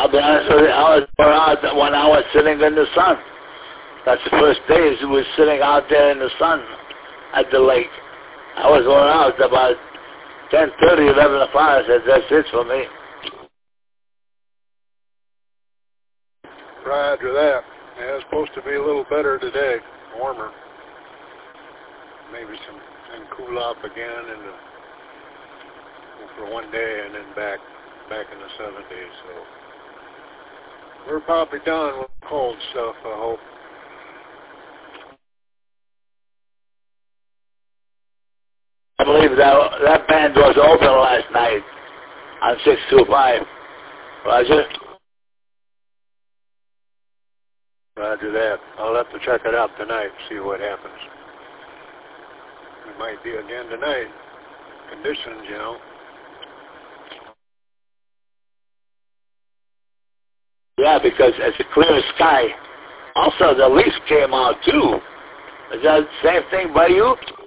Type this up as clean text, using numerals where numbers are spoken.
I'll be honest with you, I was more out when I was sitting in the sun. That's the first days we was sitting out there in the sun at the lake. I was worn out about 10:30, 11 o'clock. I said, that's it for me. Roger that. Yeah, it's supposed to be a little better today, warmer. Maybe some cool off again and for one day and then back in the 70s. So we're probably done with cold stuff, I hope. I believe that band was open last night on 625. Roger? Roger that. I'll have to check it out tonight, see what happens. It might be again tonight. Conditions, you know. Yeah, because it's a clear sky. Also, the leaf came out, too. Is that the same thing by you?